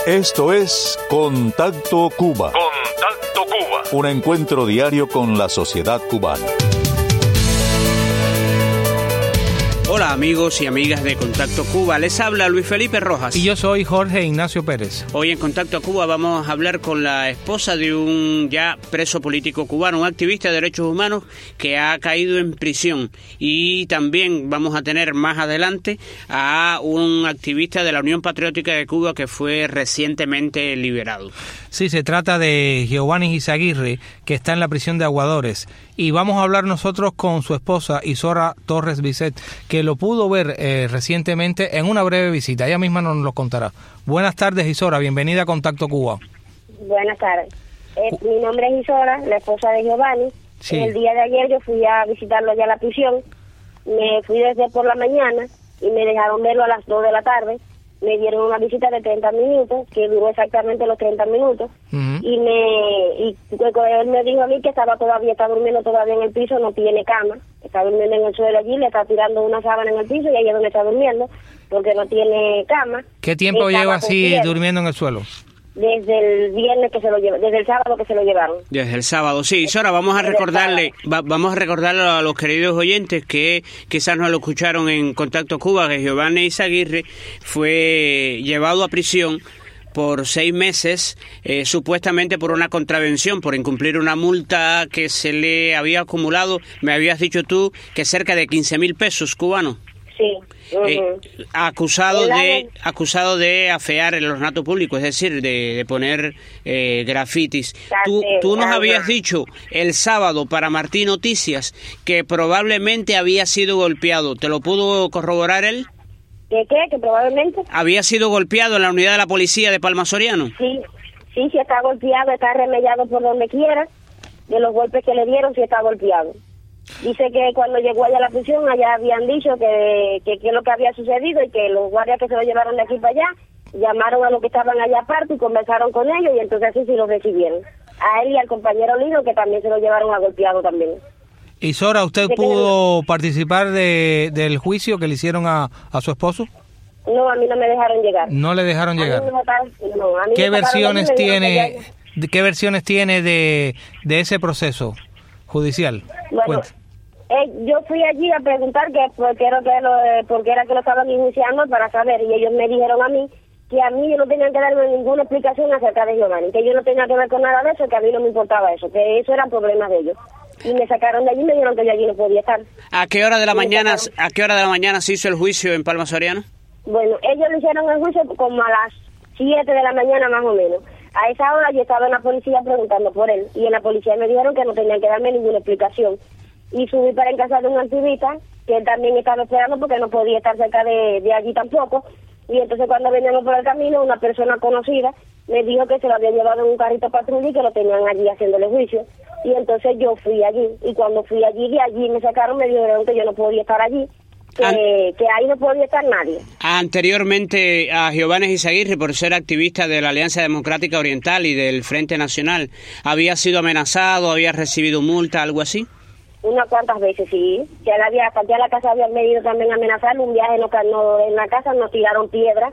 Esto es Contacto Cuba. Contacto Cuba. Un encuentro diario con la sociedad cubana. Hola amigos y amigas de Contacto Cuba, les habla Luis Felipe Rojas. Y yo soy Jorge Ignacio Pérez. Hoy en Contacto Cuba vamos a hablar con la esposa de un ya preso político cubano, un activista de derechos humanos que ha caído en prisión. Y también vamos a tener más adelante a un activista de la Unión Patriótica de Cuba que fue recientemente liberado. Sí, se trata de Giovanni Izaguirre, que está en la prisión de Aguadores. Y vamos a hablar nosotros con su esposa, Isora Torres Bisset, que lo pudo ver recientemente en una breve visita. Ella misma nos lo contará. Buenas tardes, Isora. Bienvenida a Contacto Cuba. Buenas tardes. Mi nombre es Isora, la esposa de Giovanni. Sí. El día de ayer yo fui a visitarlo allá a la prisión. Me fui desde por la mañana y me dejaron verlo a las 2 de la tarde. Me dieron una visita de 30 minutos, que duró exactamente los 30 minutos. Uh-huh. Y él me dijo a mí que está durmiendo todavía en el piso, no tiene cama. Está durmiendo en el suelo allí, le está tirando una sábana en el piso y ahí es donde está durmiendo, porque no tiene cama. ¿Qué tiempo lleva así durmiendo en el suelo? Desde el viernes que se lo llevaron, desde el sábado que se lo llevaron. Desde el sábado, sí. Ahora vamos a recordarle a los queridos oyentes que quizás no lo escucharon en Contacto Cuba, que Giovanni Izaguirre fue llevado a prisión por 6 meses, supuestamente por una contravención, por incumplir una multa que se le había acumulado, me habías dicho tú, que cerca de 15,000 pesos cubanos. Sí. Uh-huh. Acusado de afear el ornato público, es decir, de poner grafitis. Tú nos habías dicho el sábado para Martín Noticias que probablemente había sido golpeado. ¿Te lo pudo corroborar él? ¿Qué? ¿Que probablemente? ¿Había sido golpeado en la unidad de la policía de Palma Soriano? Sí, está golpeado, está remellado por donde quiera. De los golpes que le dieron, sí está golpeado. Dice que cuando llegó allá a la prisión, allá habían dicho que es lo que había sucedido y que los guardias que se lo llevaron de aquí para allá llamaron a los que estaban allá aparte y conversaron con ellos y entonces así sí los recibieron. A él y al compañero Lino, que también se lo llevaron a golpeado también. Y Sora, ¿usted pudo participar del juicio que le hicieron a su esposo? No, a mí no me dejaron llegar. ¿No le dejaron llegar? A mí ¿Qué versiones tiene de ese proceso judicial? Bueno, yo fui allí a preguntar por qué era que lo estaban iniciando para saber, y ellos me dijeron a mí que a mí no tenían que darme ninguna explicación acerca de Giovanni, que yo no tenía que ver con nada de eso, que a mí no me importaba eso, que eso eran problemas de ellos. Y me sacaron de allí y me dijeron que yo allí no podía estar. ¿A qué hora de la mañana se hizo el juicio en Palma Soriano? Bueno, ellos le hicieron el juicio como a las 7 de la mañana más o menos. A esa hora yo estaba en la policía preguntando por él, y en la policía me dijeron que no tenían que darme ninguna explicación. Y subí para en casa de un activista, que él también estaba esperando porque no podía estar cerca de allí tampoco. Y entonces cuando veníamos por el camino, una persona conocida me dijo que se lo había llevado en un carrito patrulla y que lo tenían allí haciéndole juicio. Y entonces yo fui allí, y cuando fui allí, de allí me sacaron, me dijeron que yo no podía estar allí. Que ahí no podía estar nadie. Anteriormente a Giovanni Izaguirre, por ser activista de la Alianza Democrática Oriental y del Frente Nacional, ¿había sido amenazado, había recibido multa, algo así? Unas cuantas veces, sí. Ya a la casa habían venido también a amenazarlo. Un viaje en la casa nos tiraron piedras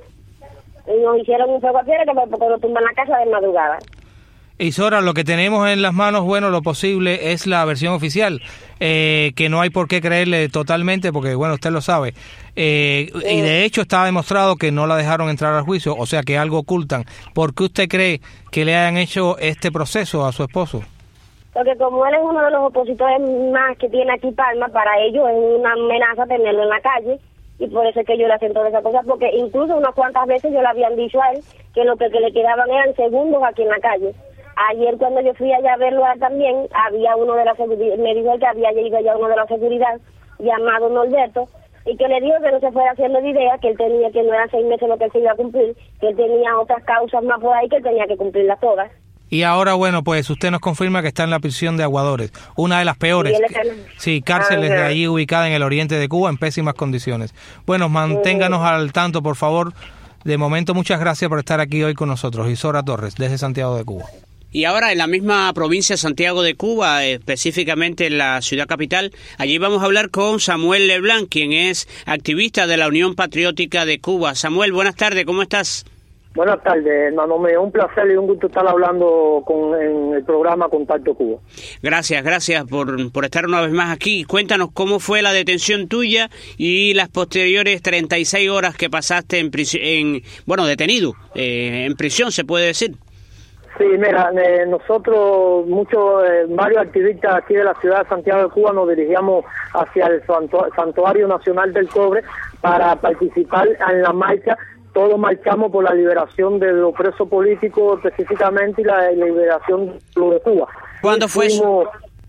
y nos hicieron un fuego a piedra que porque nos tumban la casa de madrugada. Isora, lo que tenemos en las manos, lo posible es la versión oficial, que no hay por qué creerle totalmente, porque, usted lo sabe. Y de hecho está demostrado que no la dejaron entrar al juicio, o sea que algo ocultan. ¿Por qué usted cree que le hayan hecho este proceso a su esposo? Porque como él es uno de los opositores más que tiene aquí Palma, para ellos es una amenaza tenerlo en la calle, y por eso es que yo le hacen todas esas cosas, porque incluso unas cuantas veces yo le habían dicho a él que lo que le quedaban eran segundos aquí en la calle. Ayer cuando yo fui allá a verlo a él también, había uno de la seguridad, me dijo que había ido allá uno de la seguridad, llamado Norberto, y que le dijo que no se fuera haciendo de idea, que él tenía, que no eran 6 meses lo que él se iba a cumplir, que él tenía otras causas más por ahí que él tenía que cumplirlas todas. Y ahora, pues usted nos confirma que está en la prisión de Aguadores, una de las peores, cárceles de allí ubicada en el oriente de Cuba, en pésimas condiciones. Bueno, manténganos al tanto, por favor. De momento, muchas gracias por estar aquí hoy con nosotros. Isora Torres, desde Santiago de Cuba. Y ahora en la misma provincia de Santiago de Cuba, específicamente en la ciudad capital, allí vamos a hablar con Samuel Leblanc, quien es activista de la Unión Patriótica de Cuba. Samuel, buenas tardes, ¿cómo estás? Buenas tardes, hermano mío. Un placer y un gusto estar hablando en el programa Contacto Cuba. Gracias por estar una vez más aquí. Cuéntanos cómo fue la detención tuya y las posteriores 36 horas que pasaste detenido, en prisión, se puede decir. Sí, mira, nosotros, varios activistas aquí de la ciudad de Santiago de Cuba nos dirigíamos hacia el Santuario Nacional del Cobre para participar en la marcha. Todos marchamos por la liberación de los presos políticos específicamente y la liberación de Cuba. ¿Cuándo fue eso?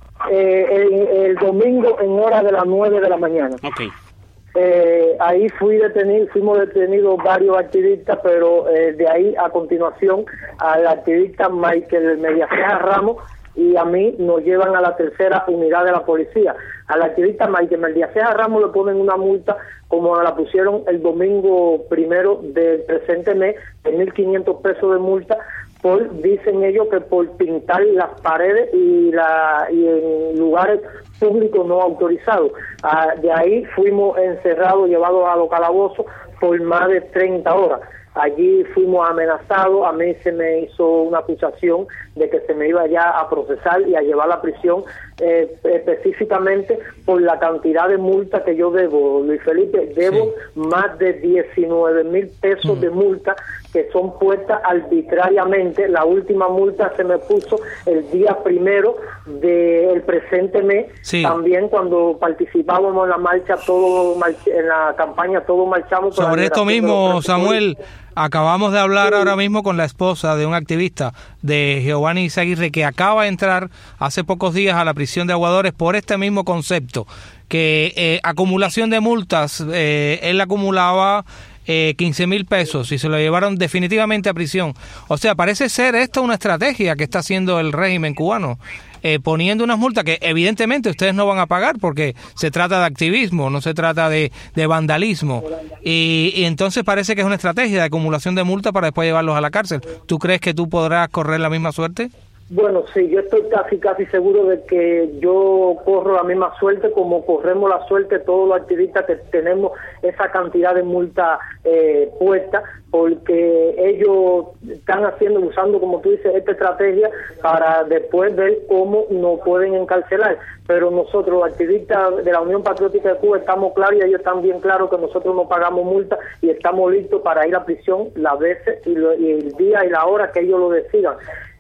El domingo en hora de las 9 de la mañana. Okay. Ahí fuimos detenidos varios activistas, pero de ahí a continuación al activista Michael Mediaceja Ramos y a mí nos llevan a la tercera unidad de la policía. Al activista Michael Mediaceja Ramos le ponen una multa como la pusieron el domingo 1 del presente mes, de 1.500 pesos de multa, dicen ellos que por pintar las paredes y en lugares públicos no autorizados. De ahí fuimos encerrados, llevados a los calabozos por más de 30 horas. Allí fuimos amenazados, a mí se me hizo una acusación de que se me iba ya a procesar y a llevar a la prisión, específicamente por la cantidad de multa que yo debo. Luis Felipe, debo más de 19,000 pesos de multa que son puestas arbitrariamente. La última multa se me puso el día 1 del presente mes, también cuando participábamos en la marcha, en la campaña Todos Marchamos. Sobre esto mismo, Samuel, acabamos de hablar ahora mismo con la esposa de un activista, de Giovanni Izaguirre, que acaba de entrar hace pocos días a la prisión de Aguadores por este mismo concepto, que acumulación de multas, él acumulaba 15,000 pesos y se lo llevaron definitivamente a prisión. O sea, parece ser esto una estrategia que está haciendo el régimen cubano, poniendo unas multas que evidentemente ustedes no van a pagar porque se trata de activismo, no se trata de vandalismo, y entonces parece que es una estrategia de acumulación de multas para después llevarlos a la cárcel. ¿Tú crees que tú podrás correr la misma suerte? Bueno, sí, yo estoy casi seguro de que yo corro la misma suerte como corremos la suerte todos los activistas que tenemos esa cantidad de multa puesta, porque ellos están usando, como tú dices, esta estrategia para después ver cómo nos pueden encarcelar. Pero nosotros, los activistas de la Unión Patriótica de Cuba, estamos claros y ellos están bien claros que nosotros no pagamos multa y estamos listos para ir a prisión las veces y el día y la hora que ellos lo decidan.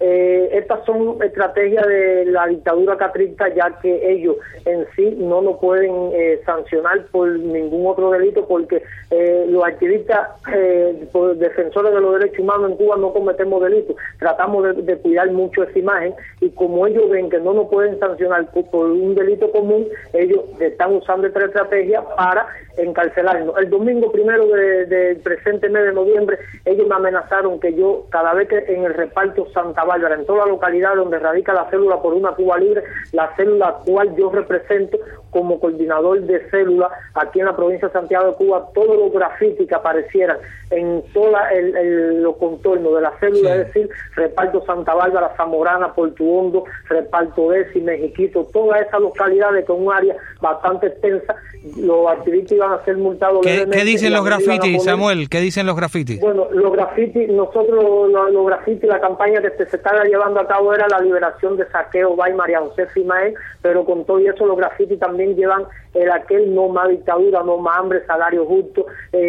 Estas son estrategias de la dictadura castrista, ya que ellos en sí no nos pueden sancionar por ningún otro delito, porque los activistas defensores de los derechos humanos en Cuba no cometemos delitos, tratamos de cuidar mucho esa imagen, y como ellos ven que no nos pueden sancionar por un delito común, ellos están usando esta estrategia para encarcelarnos. El domingo 1 del presente mes de noviembre, ellos me amenazaron que yo, cada vez que en el reparto Santa Bárbara, en toda la localidad donde radica la célula Por una Cuba Libre, la célula cual yo represento como coordinador de célula aquí en la provincia de Santiago de Cuba, todos los grafitis que aparecieran en toda los contornos de la célula, es decir, reparto Santa Bárbara, Zamorana, Porto Hondo, reparto Desi, Mexiquito, todas esas localidades con un área bastante extensa, los activistas iban a ser multados. ¿Qué dicen los grafitis, Samuel? ¿Qué dicen los grafitis? Bueno, los grafitis, nosotros, los grafitis, la campaña que se estaba llevando a cabo era la liberación de Saqueo, Bay, María José Fimael, pero con todo eso los grafitis también llevan aquel no más dictadura, no más hambre, salario justo,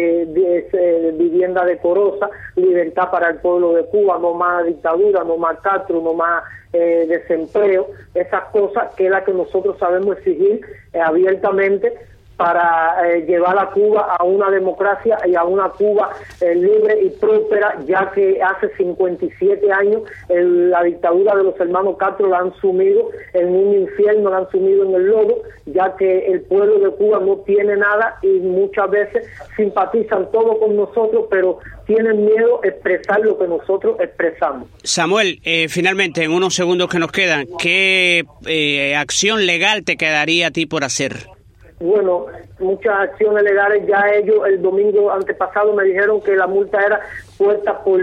vivienda decorosa, libertad para el pueblo de Cuba, no más dictadura, no más Castro, no más desempleo, esas cosas que es la que nosotros sabemos exigir abiertamente para llevar a Cuba a una democracia y a una Cuba libre y próspera, ya que hace 57 años la dictadura de los hermanos Castro la han sumido en un infierno, la han sumido en el lodo, ya que el pueblo de Cuba no tiene nada y muchas veces simpatizan todo con nosotros, pero tienen miedo a expresar lo que nosotros expresamos. Samuel, finalmente, en unos segundos que nos quedan, ¿qué acción legal te quedaría a ti por hacer? Bueno, muchas acciones legales. Ya ellos el domingo antepasado me dijeron que la multa era puesta por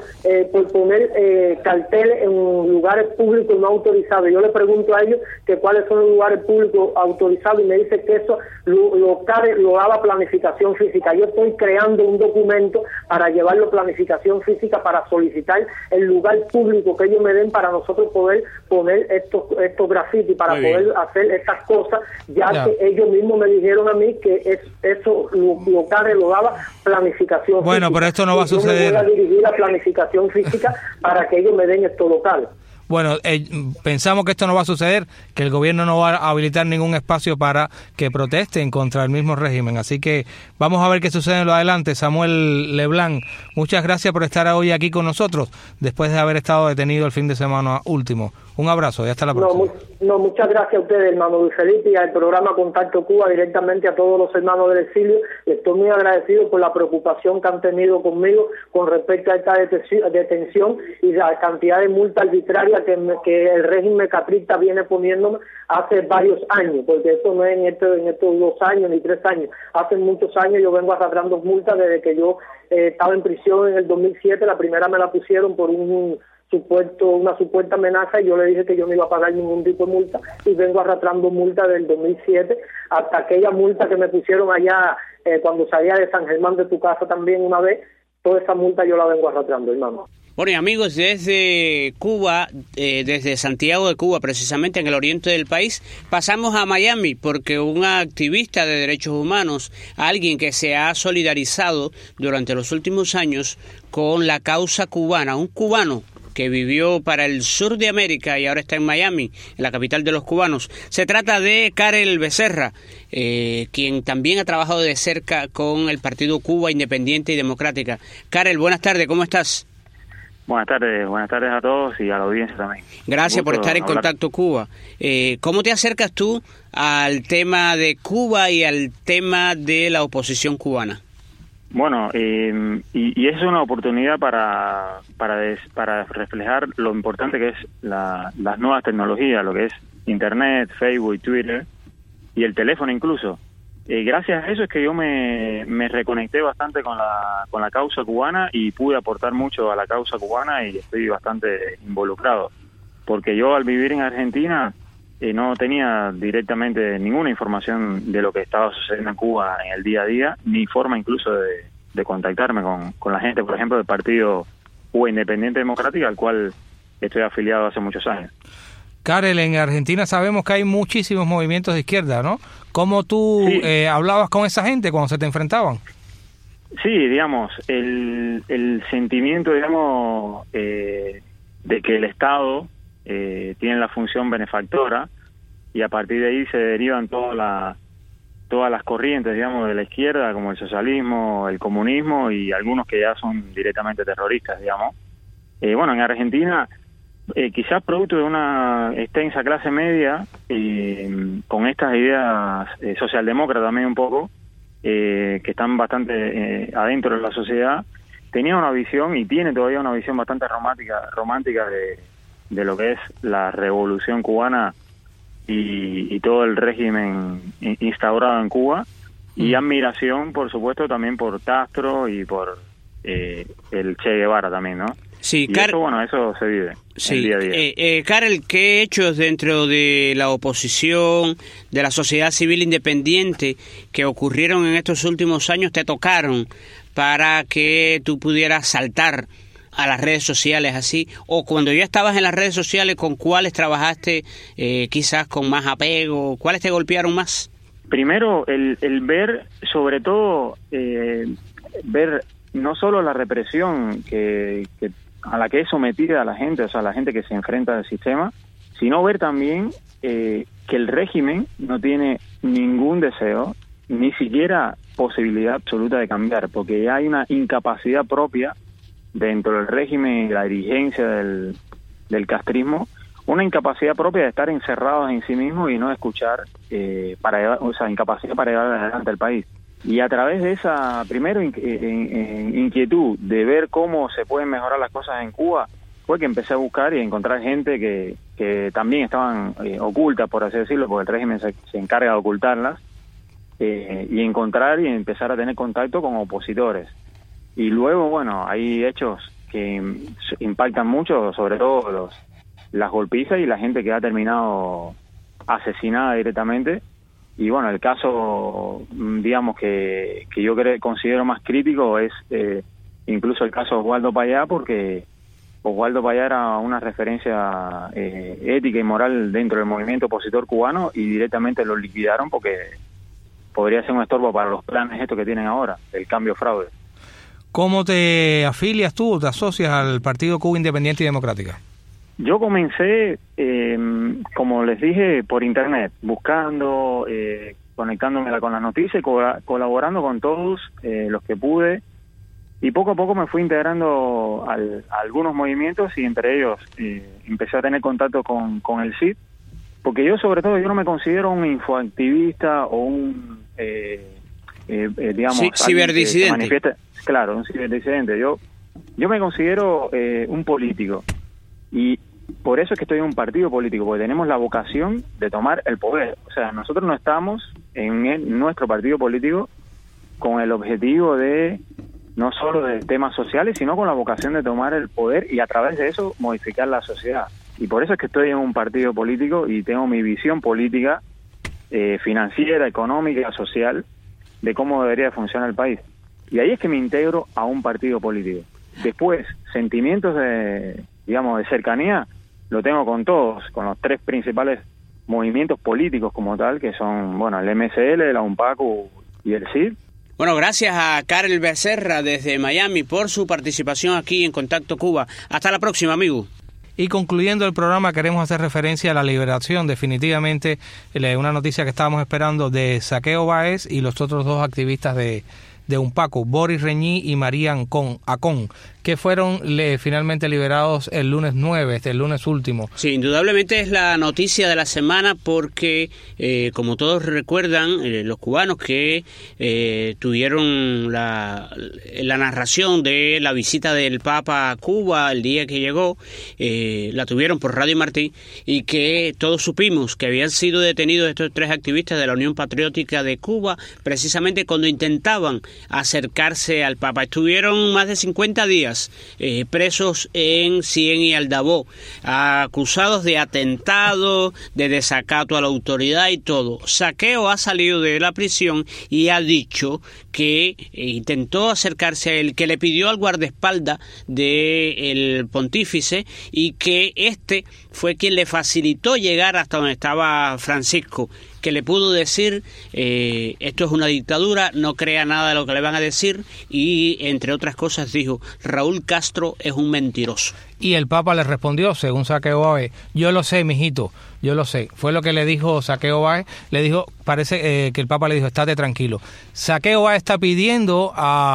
poner carteles en lugares públicos no autorizados. Yo le pregunto a ellos que cuáles son los lugares públicos autorizados y me dice que eso lo daba planificación física. Yo estoy creando un documento para llevarlo a planificación física, para solicitar el lugar público que ellos me den para nosotros poder poner estos grafitis, para poder hacer estas cosas, ya que ellos mismos me dijeron a mí que eso lo daba planificación bueno, física. Pero esto no va a suceder. Yo me voy a dirigir a planificación física para que ellos me den estos locales. Bueno, pensamos que esto no va a suceder, que el gobierno no va a habilitar ningún espacio para que protesten contra el mismo régimen. Así que vamos a ver qué sucede en lo adelante. Samuel Leblanc, muchas gracias por estar hoy aquí con nosotros, después de haber estado detenido el fin de semana último. Un abrazo y hasta la próxima. Muchas gracias a ustedes, hermano Luis Felipe, y al programa Contacto Cuba, directamente a todos los hermanos del exilio. Estoy muy agradecido por la preocupación que han tenido conmigo con respecto a esta detención y la cantidad de multa arbitraria que el régimen caprista viene poniéndome hace varios años, porque esto no es en estos 2 años ni 3 años. Hace muchos años yo vengo arrastrando multas desde que yo estaba en prisión en el 2007. La primera me la pusieron por una supuesta amenaza, y yo le dije que yo no iba a pagar ningún tipo de multa, y vengo arrastrando multa del 2007 hasta aquella multa que me pusieron allá cuando salía de San Germán de tu casa también una vez. Toda esa multa yo la vengo arrastrando, hermano. Bueno, y amigos, desde Cuba, desde Santiago de Cuba, precisamente en el oriente del país, pasamos a Miami, porque un activista de derechos humanos, alguien que se ha solidarizado durante los últimos años con la causa cubana, un cubano que vivió para el sur de América y ahora está en Miami, en la capital de los cubanos. Se trata de Karel Becerra, quien también ha trabajado de cerca con el Partido Cuba Independiente y Democrática. Karel, buenas tardes, ¿cómo estás? Buenas tardes a todos y a la audiencia también. Gracias por estar en Contacto Cuba. ¿Cómo te acercas tú al tema de Cuba y al tema de la oposición cubana? Bueno, y es una oportunidad para reflejar lo importante que es las nuevas tecnologías, lo que es Internet, Facebook, Twitter y el teléfono incluso. Gracias a eso es que yo me reconecté bastante con la causa cubana y pude aportar mucho a la causa cubana, y estoy bastante involucrado, porque yo al vivir en Argentina no tenía directamente ninguna información de lo que estaba sucediendo en Cuba en el día a día, ni forma incluso de contactarme con la gente, por ejemplo, del Partido Cuba Independiente Democrática, al cual estoy afiliado hace muchos años. Karel, en Argentina sabemos que hay muchísimos movimientos de izquierda, ¿no? ¿Cómo tú hablabas con esa gente cuando se te enfrentaban? Sí, digamos, el sentimiento, digamos, de que el Estado tiene la función benefactora, y a partir de ahí se derivan todas las corrientes, digamos, de la izquierda, como el socialismo, el comunismo y algunos que ya son directamente terroristas, digamos. Bueno, en Argentina, quizás producto de una extensa clase media, con estas ideas socialdemócratas también un poco, que están bastante adentro de la sociedad, tenía una visión y tiene todavía una visión bastante romántica de lo que es la revolución cubana y todo el régimen instaurado en Cuba, y admiración, por supuesto, también por Castro y por el Che Guevara también, ¿no? Sí, y eso se vive el día a día. Karel, ¿qué hechos dentro de la oposición, de la sociedad civil independiente que ocurrieron en estos últimos años te tocaron para que tú pudieras saltar a las redes sociales así? O cuando ya estabas en las redes sociales, ¿con cuáles trabajaste quizás con más apego? ¿Cuáles te golpearon más? Primero, el ver, sobre todo, ver no solo la represión a la que es sometida la gente, o sea, la gente que se enfrenta al sistema, sino ver también que el régimen no tiene ningún deseo, ni siquiera posibilidad absoluta de cambiar, porque ya hay una incapacidad propia dentro del régimen y la dirigencia del castrismo, una incapacidad propia de estar encerrados en sí mismos y no escuchar, incapacidad para llevar adelante el país. Y a través de esa, primero, inquietud de ver cómo se pueden mejorar las cosas en Cuba, fue que empecé a buscar y a encontrar gente que también estaban ocultas, por así decirlo, porque el régimen se encarga de ocultarlas, y encontrar y empezar a tener contacto con opositores. Y luego, bueno, hay hechos que impactan mucho, sobre todo las golpizas y la gente que ha terminado asesinada directamente. Y bueno, el caso, digamos, que yo considero más crítico es incluso el caso de Oswaldo Payá, porque Oswaldo Payá era una referencia ética y moral dentro del movimiento opositor cubano y directamente lo liquidaron porque podría ser un estorbo para los planes estos que tienen ahora, el cambio fraude. ¿Cómo te afilias tú o te asocias al Partido Cuba Independiente y Democrática? Yo comencé, como les dije, por internet, buscando, conectándome con las noticias y colaborando con todos los que pude. Y poco a poco me fui integrando a algunos movimientos y entre ellos empecé a tener contacto con el CID, porque yo sobre todo yo no me considero un infoactivista o un, digamos... ciberdisidente. Claro, un ciberdisidente. Yo me considero un político y por eso es que estoy en un partido político, porque tenemos la vocación de tomar el poder. O sea, nosotros no estamos en nuestro partido político con el objetivo de no solo de temas sociales, sino con la vocación de tomar el poder y a través de eso modificar la sociedad. Y por eso es que estoy en un partido político y tengo mi visión política, financiera, económica, social, de cómo debería funcionar el país. Y ahí es que me integro a un partido político. Después, sentimientos de, digamos, de cercanía, lo tengo con todos, con los tres principales movimientos políticos como tal, que son, bueno, el MSL, la UNPACU y el CID. Bueno, gracias a Karel Becerra desde Miami por su participación aquí en Contacto Cuba. Hasta la próxima, amigo. Y concluyendo el programa, queremos hacer referencia a la liberación, definitivamente, una noticia que estábamos esperando de Saqueo Báez y los otros dos activistas de UNPACU, Boris Reñí y María Acón, que fueron finalmente liberados el lunes 9, el lunes último. Sí, indudablemente es la noticia de la semana porque, como todos recuerdan, los cubanos que tuvieron la narración de la visita del Papa a Cuba el día que llegó, la tuvieron por Radio Martí, y que todos supimos que habían sido detenidos estos tres activistas de la Unión Patriótica de Cuba, precisamente cuando intentaban acercarse al Papa. Estuvieron más de 50 días presos en Cien y Aldabó, acusados de atentado, de desacato a la autoridad y todo. Saqueo ha salido de la prisión y ha dicho que intentó acercarse a él, que le pidió al guardaespaldas del pontífice y que este fue quien le facilitó llegar hasta donde estaba Francisco, que le pudo decir, esto es una dictadura, no crea nada de lo que le van a decir, y entre otras cosas dijo, Raúl Castro es un mentiroso. Y el Papa le respondió, según Saqueo Báez, yo lo sé, mijito, yo lo sé. Fue lo que le dijo Saqueo Báez, le dijo, parece que el Papa le dijo, estate tranquilo. Saqueo Báez está pidiendo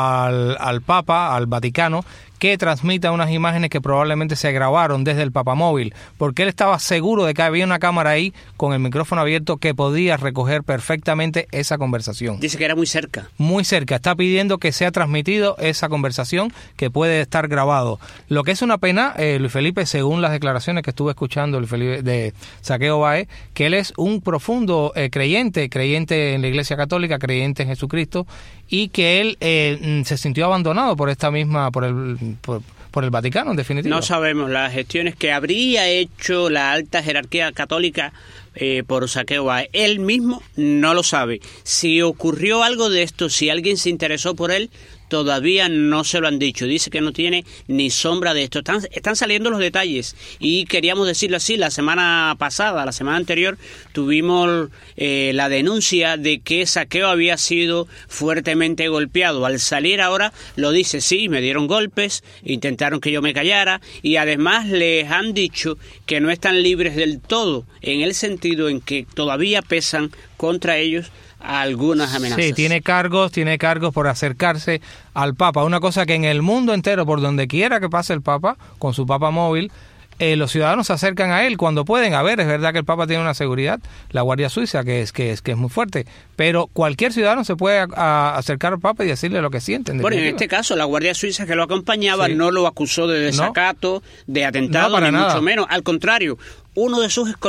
al Papa, al Vaticano, que transmita unas imágenes que probablemente se grabaron desde el papamóvil, porque él estaba seguro de que había una cámara ahí con el micrófono abierto que podía recoger perfectamente esa conversación. Dice que era muy cerca. Muy cerca. Está pidiendo que sea transmitido esa conversación, que puede estar grabado. Lo que es una pena, Luis Felipe, según las declaraciones que estuve escuchando de Saqueo Báez, que él es un profundo creyente en la Iglesia Católica, creyente en Jesucristo, y que él se sintió abandonado por esta misma, por el Vaticano, en definitiva. No sabemos las gestiones que habría hecho la alta jerarquía católica por Saqueo Báez. Él mismo no lo sabe. Si ocurrió algo de esto, si alguien se interesó por él, todavía no se lo han dicho. Dice que no tiene ni sombra de esto. Están saliendo los detalles y queríamos decirlo así. La semana pasada, la semana anterior, tuvimos la denuncia de que Saqueo había sido fuertemente golpeado. Al salir ahora lo dice, sí, me dieron golpes, intentaron que yo me callara y además les han dicho que no están libres del todo, en el sentido en que todavía pesan contra ellos algunas amenazas. Sí, tiene cargos por acercarse al Papa. Una cosa que en el mundo entero, por donde quiera que pase el Papa, con su Papa móvil, los ciudadanos se acercan a él cuando pueden. A ver, es verdad que el Papa tiene una seguridad, la Guardia Suiza, que es muy fuerte, pero cualquier ciudadano se puede acercar al Papa y decirle lo que sienten. Bueno, en este caso, la Guardia Suiza que lo acompañaba no lo acusó de desacato, de atentado, ni mucho menos. Al contrario, uno de sus escoltas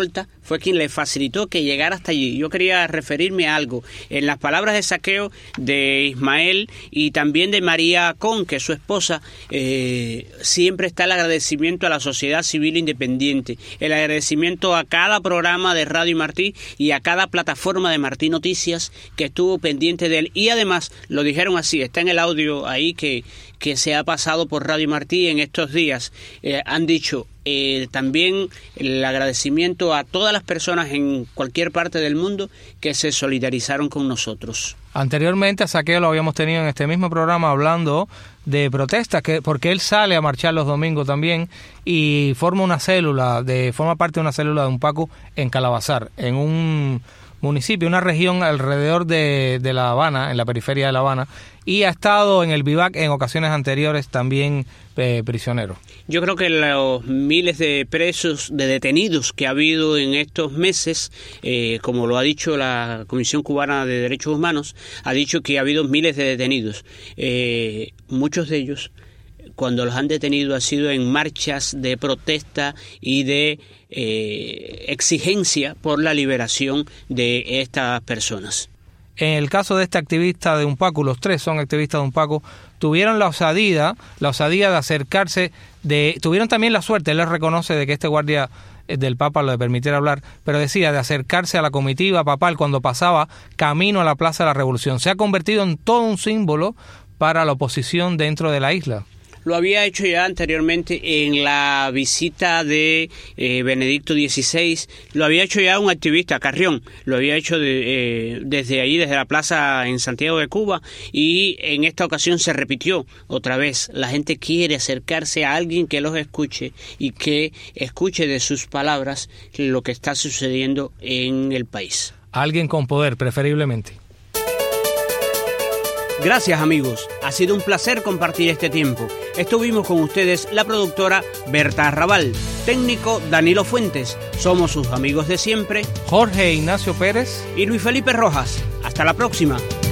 fue quien le facilitó que llegara hasta allí. Yo quería referirme a algo. En las palabras de saqueo de Ismael y también de María Con, que es su esposa, siempre está el agradecimiento a la sociedad civil independiente, el agradecimiento a cada programa de Radio Martí y a cada plataforma de Martí Noticias que estuvo pendiente de él. Y además, lo dijeron así, está en el audio ahí que se ha pasado por Radio Martí en estos días, han dicho también el agradecimiento a todas las personas en cualquier parte del mundo que se solidarizaron con nosotros. Anteriormente a Saqueo lo habíamos tenido en este mismo programa hablando de protestas, porque él sale a marchar los domingos también y forma parte de una célula de Unpacu en Calabazar, en un municipio, una región alrededor de La Habana, en la periferia de La Habana, y ha estado en el Vivac en ocasiones anteriores también prisionero. Yo creo que los miles de presos, de detenidos que ha habido en estos meses, como lo ha dicho la Comisión Cubana de Derechos Humanos, ha dicho que ha habido miles de detenidos. Muchos de ellos, cuando los han detenido, ha sido en marchas de protesta y de exigencia por la liberación de estas personas. En el caso de este activista de Unpacu, los 3 son activistas de Unpacu, tuvieron la osadía de acercarse, tuvieron también la suerte, él les reconoce de que este guardia del Papa le permitiera hablar, pero decía de acercarse a la comitiva papal cuando pasaba camino a la Plaza de la Revolución. Se ha convertido en todo un símbolo para la oposición dentro de la isla. Lo había hecho ya anteriormente en la visita de Benedicto XVI, lo había hecho ya un activista, Carrión, lo había hecho desde ahí, desde la plaza en Santiago de Cuba, y en esta ocasión se repitió otra vez. La gente quiere acercarse a alguien que los escuche y que escuche de sus palabras lo que está sucediendo en el país. Alguien con poder, preferiblemente. Gracias, amigos. Ha sido un placer compartir este tiempo. Estuvimos con ustedes la productora Berta Arrabal, técnico Danilo Fuentes. Somos sus amigos de siempre, Jorge Ignacio Pérez y Luis Felipe Rojas. Hasta la próxima.